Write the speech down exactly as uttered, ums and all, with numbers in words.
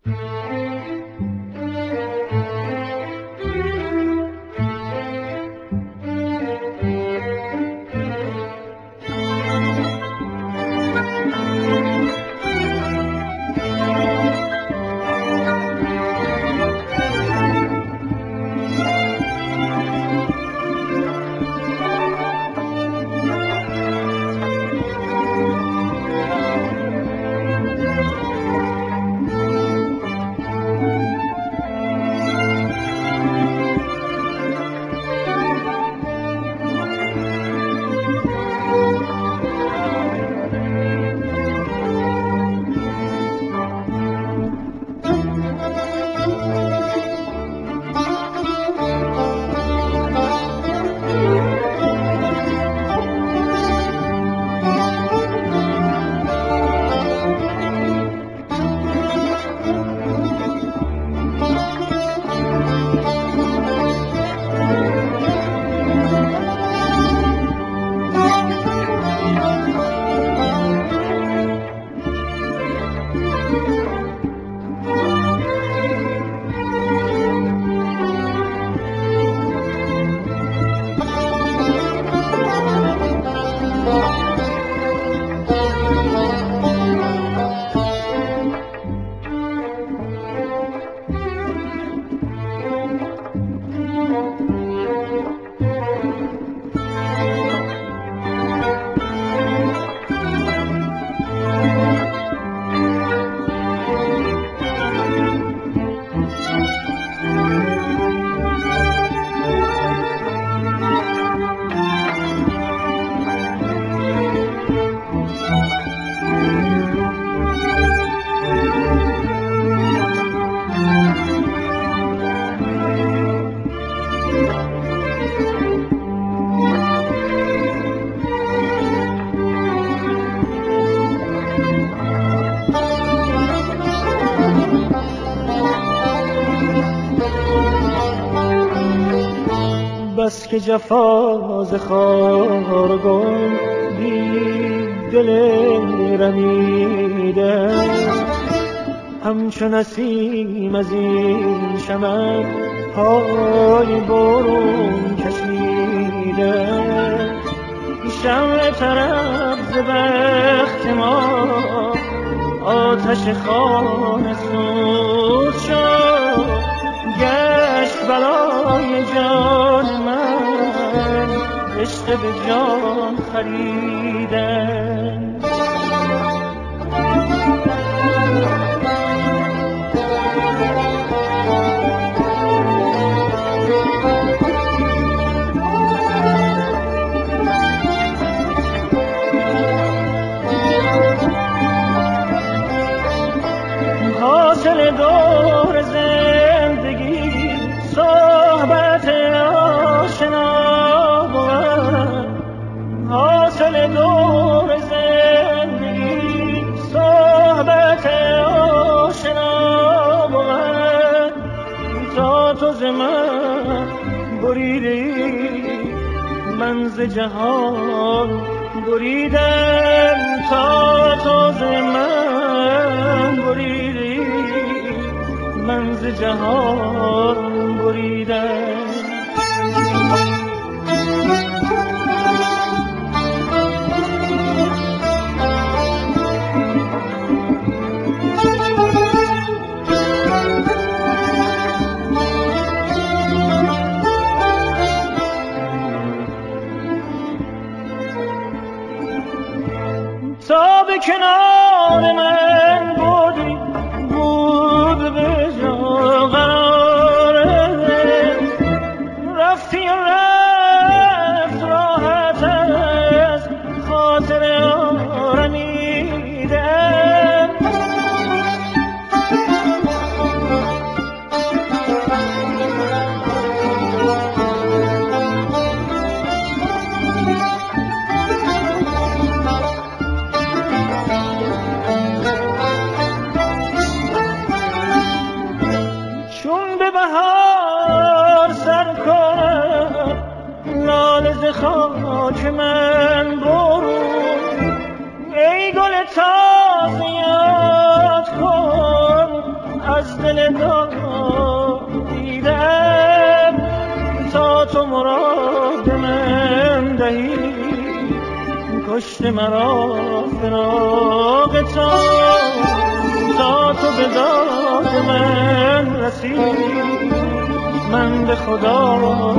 بس که جفاز خارگون بی دل رمیده، همچون نسیم از این شمن پای برون کشیده. شمع طرف ز بخت ما آتش خانه سوز شد، گشت بلای جان من عشق به جان خریدن. حاصل دور زندگی صحبت آشنا بود، حاصل دور زندگی صحبت آشنا بود. تا تو ز من بریدی من ز جهان بریدم، تا تو ز من بریدی من ز جهان بریدم. تا به کنار من بودی بود به جا قراره، رفتی رفت راحت از خاطر آرمیدم. خاک من برون ای گل تازه یاد کن از دل داد دیدم تا تو مراد من دهی کشت مرا فراق تو تا تو به داد من رسی من به خدا